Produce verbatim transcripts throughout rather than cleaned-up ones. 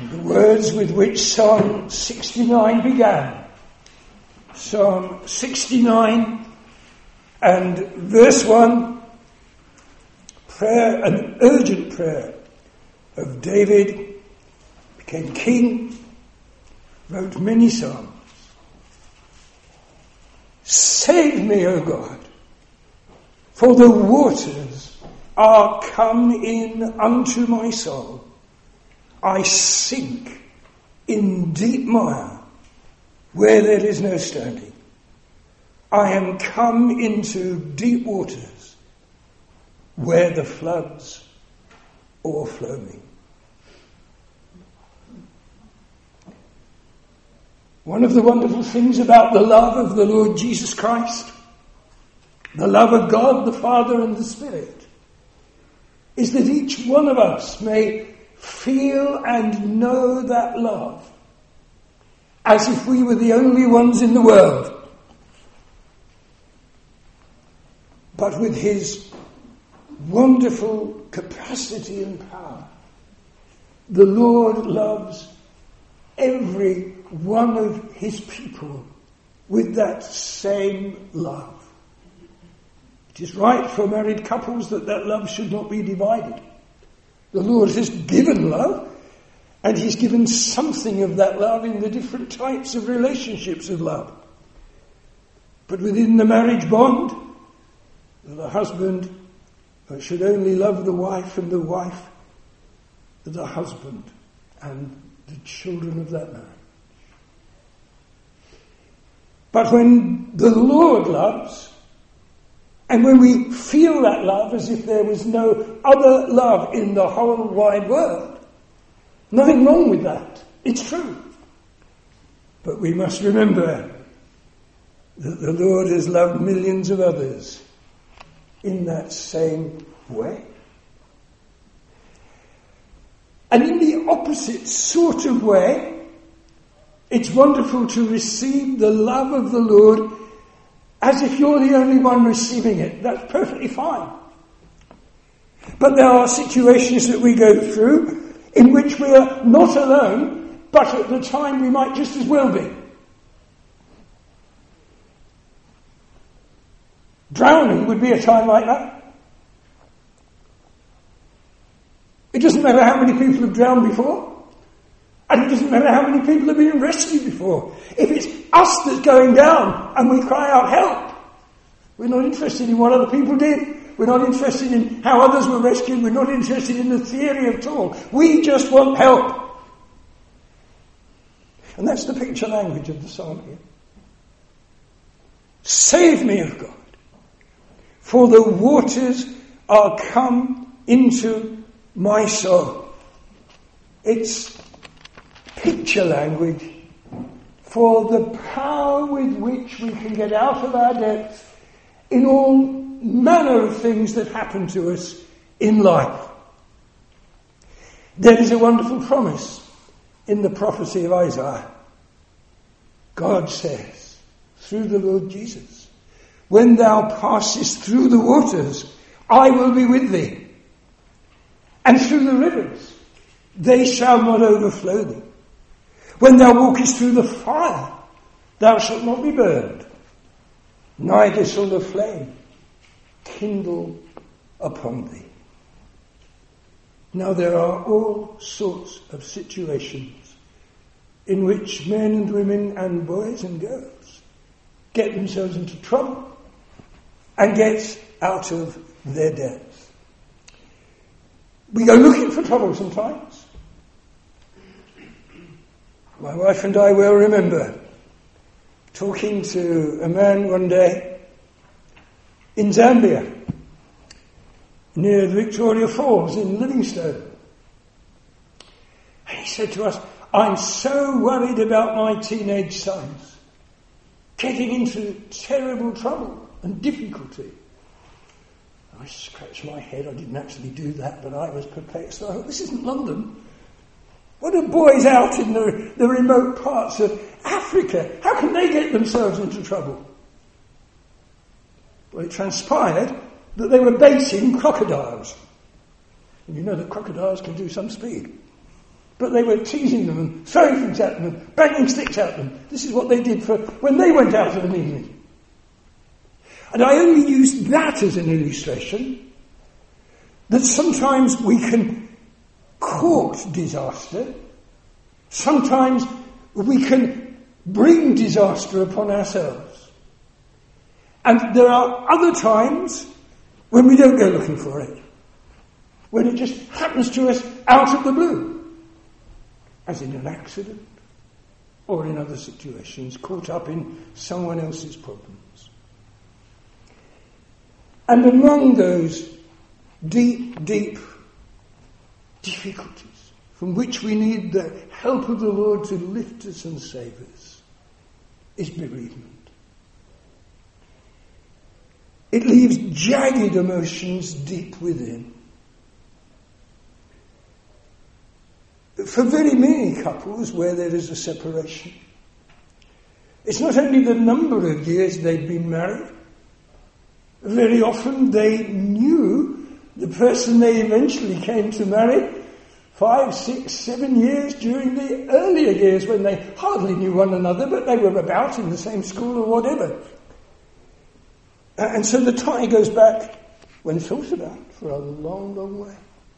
The words with which Psalm sixty-nine began. Psalm sixty-nine and verse one, prayer, an urgent prayer of David, became king, wrote many psalms. Save me, O God, for the waters are come in unto my soul. I sink in deep mire where there is no standing. I am come into deep waters where the floods overflow me. One of the wonderful things about the love of the Lord Jesus Christ, the love of God, the Father and the Spirit, is that each one of us may feel and know that love as if we were the only ones in the world. But with his wonderful capacity and power, the Lord loves every one of his people with that same love. It is right for married couples that that love should not be divided. The Lord has given love, and he's given something of that love in the different types of relationships of love. But within the marriage bond, the husband should only love the wife, and the wife the husband and the children of that marriage. But when the Lord loves, and when we feel that love as if there was no other love in the whole wide world, nothing wrong with that. It's true. But we must remember that the Lord has loved millions of others in that same way. And in the opposite sort of way, it's wonderful to receive the love of the Lord as if you're the only one receiving it. That's perfectly fine. But there are situations that we go through in which we are not alone, but at the time we might just as well be. Drowning would be a time like that. It doesn't matter how many people have drowned before, and it doesn't matter how many people have been rescued before. If it's us that's going down and we cry out help, we're not interested in what other people did. We're not interested in how others were rescued. We're not interested in the theory at all. We just want help. And that's the picture language of the psalm here. Save me, O God, for the waters are come into my soul. It's picture language for the power with which we can get out of our depths in all manner of things that happen to us in life. There is a wonderful promise in the prophecy of Isaiah. God says, through the Lord Jesus, when thou passest through the waters, I will be with thee. And through the rivers, they shall not overflow thee. When thou walkest through the fire, thou shalt not be burned, neither shall the flame kindle upon thee. Now there are all sorts of situations in which men and women and boys and girls get themselves into trouble and get out of their depths. We go looking for trouble sometimes. My wife and I will remember talking to a man one day in Zambia, near Victoria Falls in Livingstone. And he said to us, I'm so worried about my teenage sons getting into terrible trouble and difficulty. I scratched my head. I didn't actually do that, but I was perplexed. I thought, this isn't London. What are boys out in the, the remote parts of Africa? How can they get themselves into trouble? Well, it transpired that they were baiting crocodiles. And you know that crocodiles can do some speed. but they were teasing them and throwing things at them and banging sticks at them. This is what they did for when they went out of an evening. And I only use that as an illustration that sometimes we can court disaster. Sometimes we can bring disaster upon ourselves. And there are other times when we don't go looking for it. When it just happens to us out of the blue. As in an accident or in other situations, caught up in someone else's problems. And among those deep, deep difficulties from which we need the help of the Lord to lift us and save us is bereavement. It leaves jagged emotions deep within. For very many couples where there is a separation, it's not only the number of years they've been married. Very often they knew the person they eventually came to marry five, six, seven years during the earlier years when they hardly knew one another, but they were about in the same school or whatever. And so the tie goes back, when thought about, for a long, long way.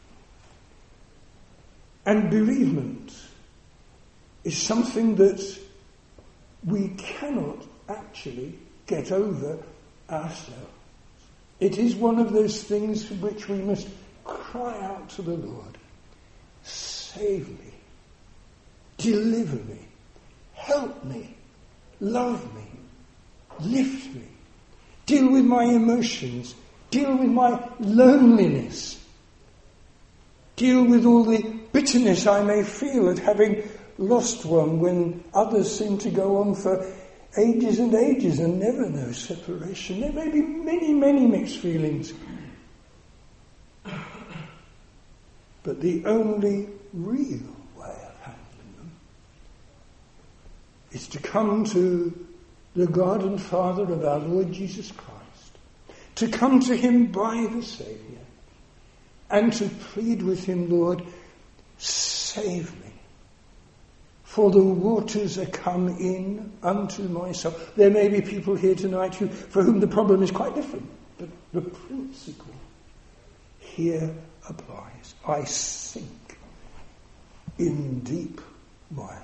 And bereavement is something that we cannot actually get over ourselves. It is one of those things for which we must cry out to the Lord. Save me. Deliver me. Help me. Love me. Lift me. Deal with my emotions. Deal with my loneliness. Deal with all the bitterness I may feel at having lost one when others seem to go on for ages and ages and never know separation. There may be many, many mixed feelings. But the only real way of handling them is to come to the God and Father of our Lord Jesus Christ, to come to him by the Saviour, and to plead with him, Lord, save me. For the waters are come in unto my soul. There may be people here tonight who, for whom the problem is quite different. But the principle here applies. I sink in deep mire.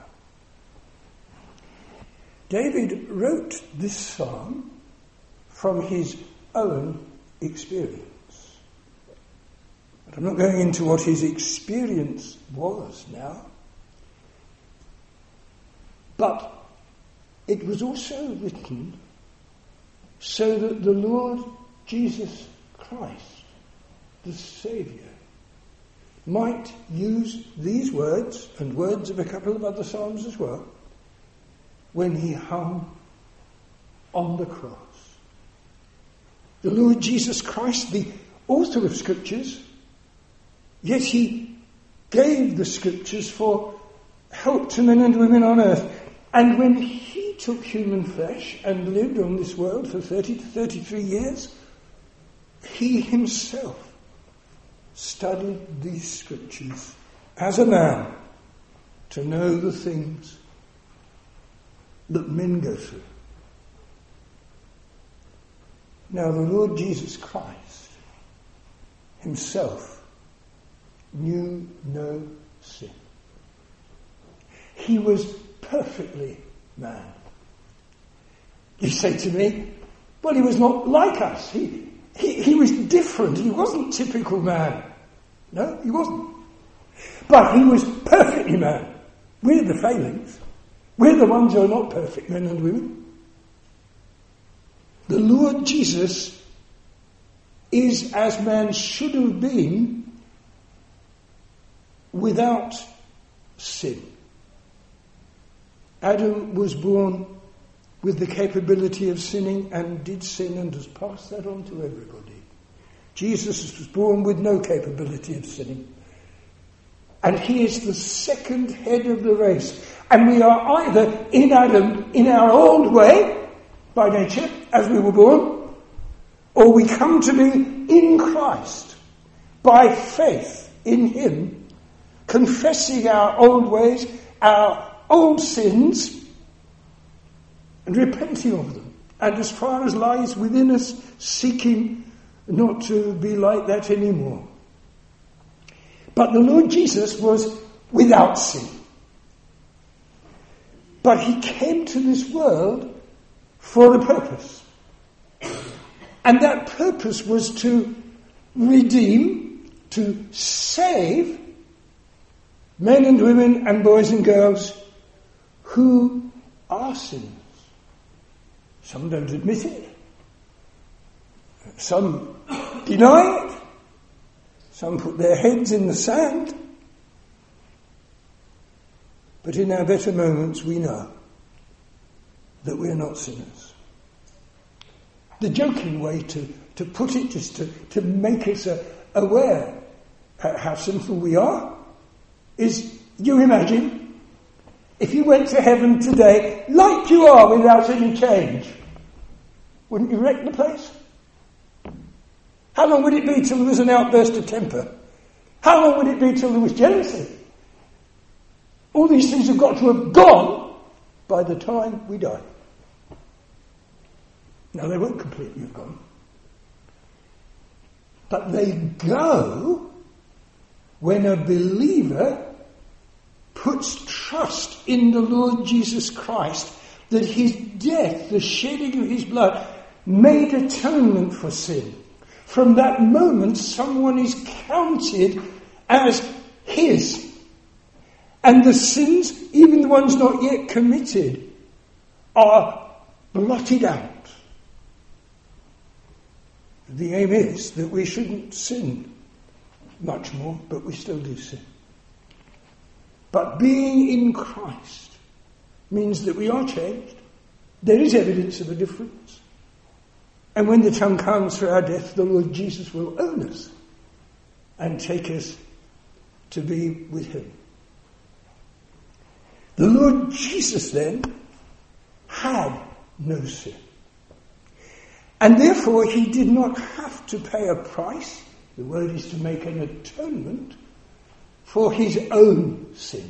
David wrote this psalm from his own experience. But I'm not going into what his experience was now. But it was also written so that the Lord Jesus Christ, the Saviour, might use these words, and words of a couple of other psalms as well, when he hung on the cross. The Lord Jesus Christ, the author of Scriptures, yet he gave the Scriptures for help to men and women on earth. And when he took human flesh and lived on this world for thirty to thirty-three years, he himself studied these Scriptures as a man to know the things that men go through. Now the Lord Jesus Christ himself knew no sin. He was perfectly man. You say to me, well, he was not like us. He, he, he was different. He wasn't typical man. No, he wasn't. But he was perfectly man. We're the failings. We're the ones who are not perfect men and women. The Lord Jesus is as man should have been without sin. Adam was born with the capability of sinning and did sin and has passed that on to everybody. Jesus was born with no capability of sinning. And he is the second head of the race. And we are either in Adam in our old way, by nature, as we were born, or we come to be in Christ, by faith in him, confessing our old ways, our old sins, and repenting of them. And as far as lies within us, seeking not to be like that anymore. But the Lord Jesus was without sin. But he came to this world for a purpose. And that purpose was to redeem, to save men and women and boys and girls who are sinners. Some don't admit it. Some deny it. Some put their heads in the sand. But in our better moments we know that we're not sinners. The joking way to, to put it is to, to make us uh, aware how sinful we are is, you imagine, if you went to heaven today like you are without any change, wouldn't you wreck the place? How long would it be till there was an outburst of temper? How long would it be till there was jealousy? All these things have got to have gone by the time we die. Now, they won't completely have gone. But they go when a believer puts trust in the Lord Jesus Christ, that his death, the shedding of his blood, made atonement for sin. From that moment, someone is counted as his. And the sins, even the ones not yet committed, are blotted out. The aim is that we shouldn't sin much more, but we still do sin. But being in Christ means that we are changed. There is evidence of a difference. And when the time comes for our death, the Lord Jesus will own us and take us to be with him. The Lord Jesus then had no sin. And therefore he did not have to pay a price. The word is to make an atonement for his own sin.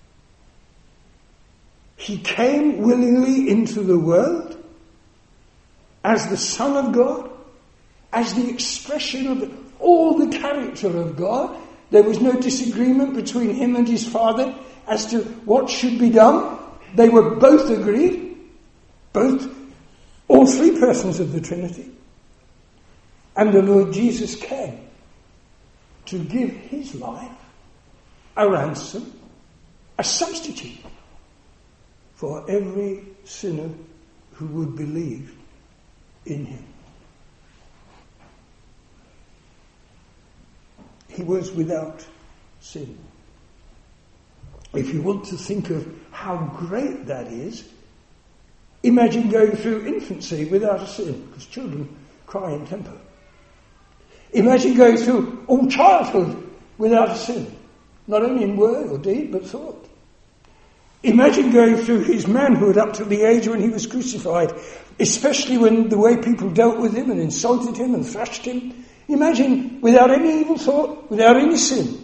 He came willingly into the world as the Son of God, as the expression of all the character of God. There was no disagreement between him and his Father as to what should be done. They were both agreed, both, all three persons of the Trinity. And the Lord Jesus came to give his life a ransom, a substitute for every sinner who would believe in him. He was without sin. If you want to think of how great that is, imagine going through infancy without a sin, because children cry in temper. Imagine going through all childhood without a sin, not only in word or deed, but thought. Imagine going through his manhood up to the age when he was crucified, especially when the way people dealt with him and insulted him and thrashed him. Imagine without any evil thought, without any sin.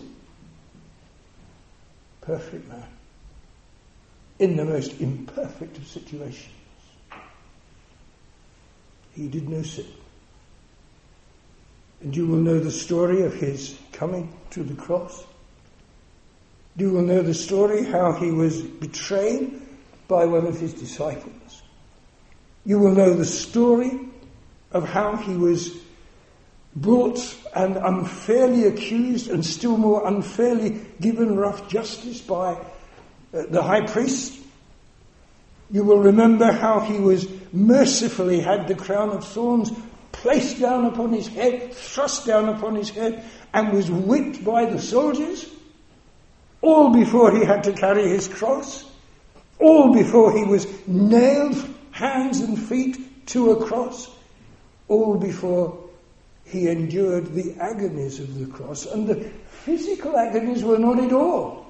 Perfect man. In the most imperfect of situations. He did no sin. And you will know the story of his coming to the cross. You will know the story how he was betrayed by one of his disciples. You will know the story of how he was brought and unfairly accused and still more unfairly given rough justice by uh, the high priest. You will remember how he was mercifully had the crown of thorns placed down upon his head, thrust down upon his head, and was whipped by the soldiers, all before he had to carry his cross, all before he was nailed hands and feet to a cross, all before he endured the agonies of the cross. And the physical agonies were not at all.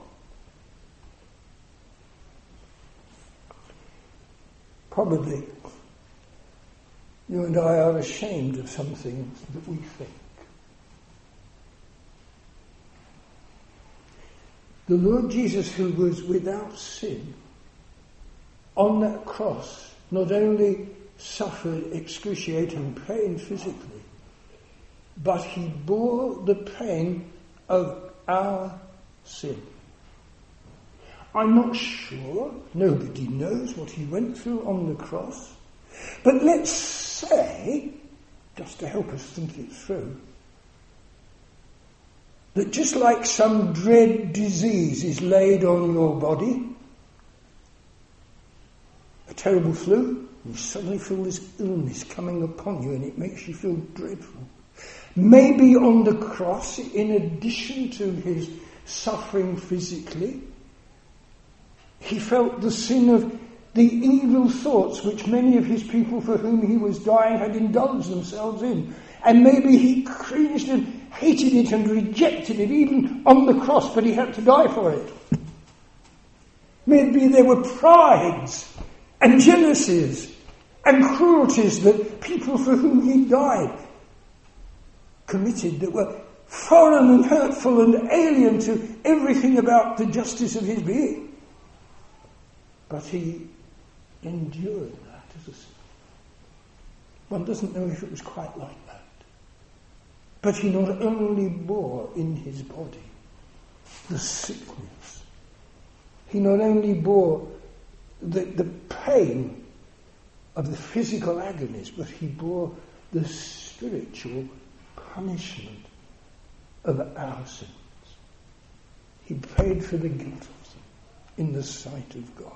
Probably you and I are ashamed of some things that we think. The Lord Jesus, who was without sin, on that cross, not only suffered excruciating pain physically, but he bore the pain of our sin. I'm not sure, nobody knows what he went through on the cross, but let's say, just to help us think it through, that just like some dread disease is laid on your body, a terrible flu, you suddenly feel this illness coming upon you and it makes you feel dreadful. Maybe on the cross, in addition to his suffering physically, he felt the sin of the evil thoughts which many of his people for whom he was dying had indulged themselves in. And maybe he cringed and hated it and rejected it even on the cross, but he had to die for it. Maybe there were prides and jealousies and cruelties that people for whom he died committed that were foreign and hurtful and alien to everything about the justice of his being. But he endured that as a sin. One doesn't know if it was quite like that. But he not only bore in his body the sickness, he not only bore the, the pain of the physical agonies, but he bore the spiritual punishment of our sins. He paid for the guilt of them in the sight of God.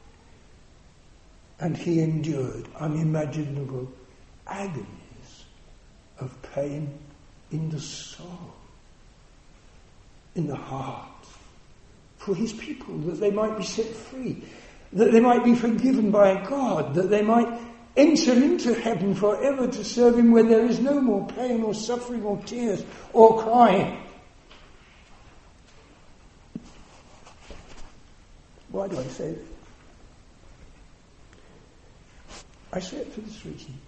And he endured unimaginable agonies of pain in the soul, in the heart, for his people, that they might be set free, that they might be forgiven by God, that they might enter into heaven forever to serve him where there is no more pain or suffering or tears or crying. Why do I say this? I say it for this reason.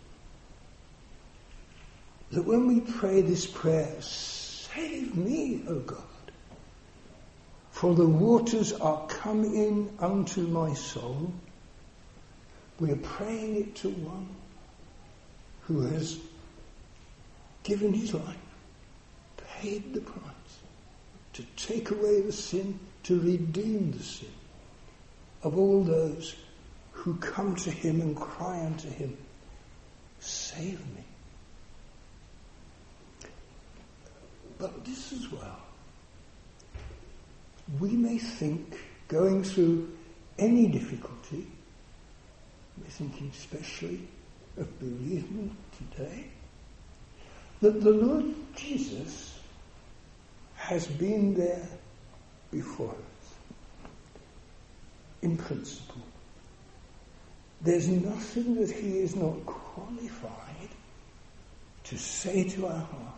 That when we pray this prayer, save me, O God, for the waters are come in unto my soul, we are praying it to one who has given his life, paid the price, to take away the sin, to redeem the sin of all those who come to him and cry unto him, save me. But this as well. We may think, going through any difficulty, we're thinking especially of bereavement today, that the Lord Jesus has been there before us. In principle. There's nothing that he is not qualified to say to our hearts.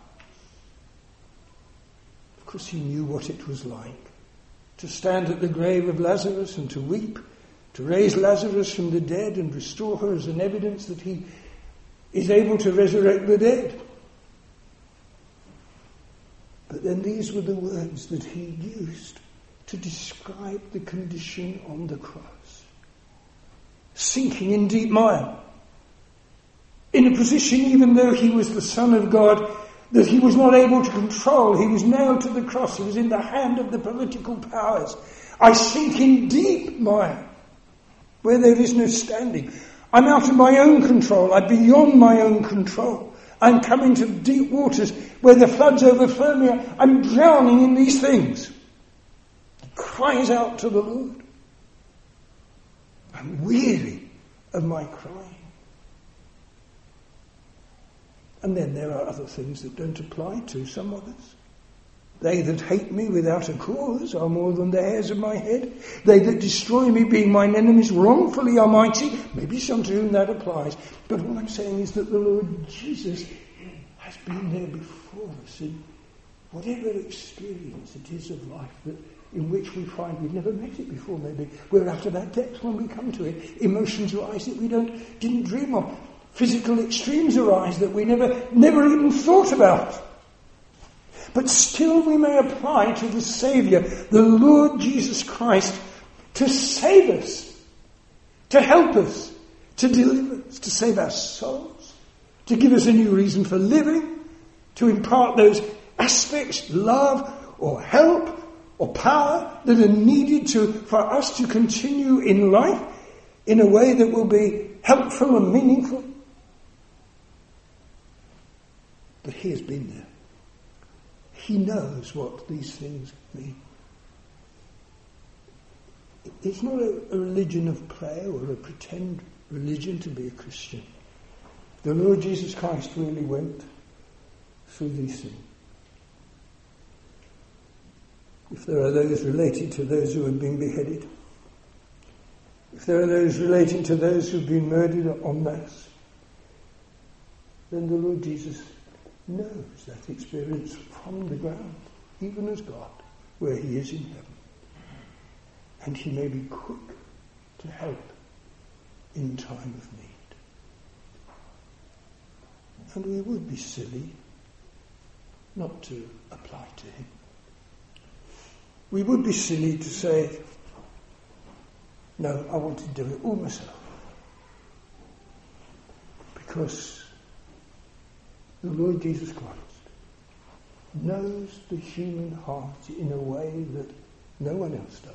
Of course, he knew what it was like to stand at the grave of Lazarus and to weep, to raise Lazarus from the dead and restore her as an evidence that he is able to resurrect the dead. But then these were the words that he used to describe the condition on the cross. Sinking in deep mire, in a position, even though he was the Son of God, that he was not able to control. He was nailed to the cross. He was in the hand of the political powers. I sink in deep mire, where there is no standing. I'm out of my own control. I'm beyond my own control. I'm coming to deep waters where the floods overflow me. I'm drowning in these things. He cries out to the Lord. I'm weary of my crying. And then there are other things that don't apply to some of us. They that hate me without a cause are more than the hairs of my head. They that destroy me, being mine enemies, wrongfully are mighty. Maybe some to whom that applies. But what I'm saying is that the Lord Jesus has been there before us in whatever experience it is of life that in which we find we've never met it before. Maybe we're out of our depth when we come to it. Emotions arise that we don't didn't dream of. Physical extremes arise that we never never even thought about. But still we may apply to the Saviour, the Lord Jesus Christ, to save us, to help us, to deliver us, to save our souls, to give us a new reason for living, to impart those aspects, love or help or power that are needed to for us to continue in life in a way that will be helpful and meaningful. But he has been there. He knows what these things mean. It's not a, a religion of play or a pretend religion to be a Christian. The Lord Jesus Christ really went through these things. If there are those related to those who have been beheaded, if there are those relating to those who have been murdered en masse, then the Lord Jesus knows that experience from the ground, even as God, where he is in heaven. And he may be quick to help in time of need. And we would be silly not to apply to him. We would be silly to say, no, I want to do it all myself. Because the Lord Jesus Christ knows the human heart in a way that no one else does.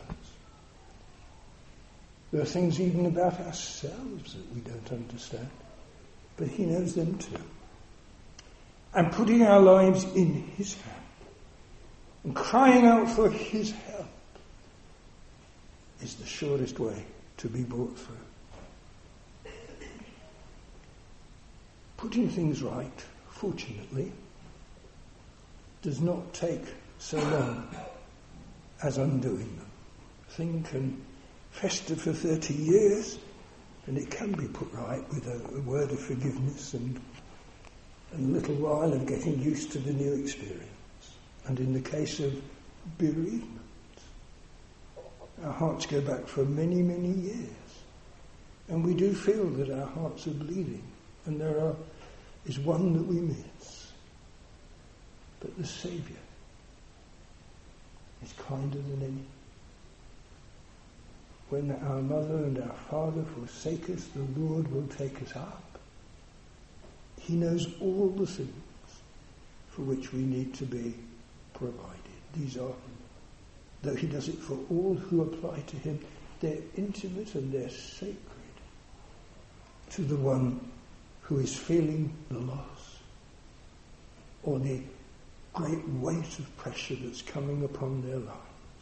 There are things even about ourselves that we don't understand, but he knows them too. And putting our lives in his hand and crying out for his help is the surest way to be brought through. Putting things right, fortunately, does not take so long as undoing them. A thing can fester for thirty years, and it can be put right with a, a word of forgiveness and, and a little while of getting used to the new experience. And in the case of bereavement, our hearts go back for many, many years. And we do feel that our hearts are bleeding, and there are, is one that we miss. But the Saviour is kinder than any. When our mother and our father forsake us, the Lord will take us up. He knows all the things for which we need to be provided. These are, though he does it for all who apply to him, they're intimate and they're sacred to the one who is feeling the loss or the great weight of pressure that's coming upon their lives.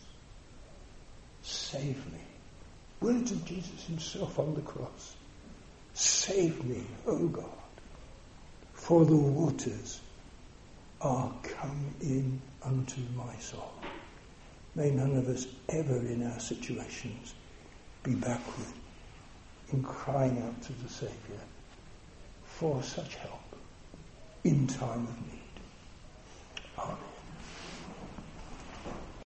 Save me. Words of Jesus himself on the cross. Save me, O God, for the waters are come in unto my soul. May none of us ever in our situations be backward in crying out to the Saviour for such help in time of need. Amen.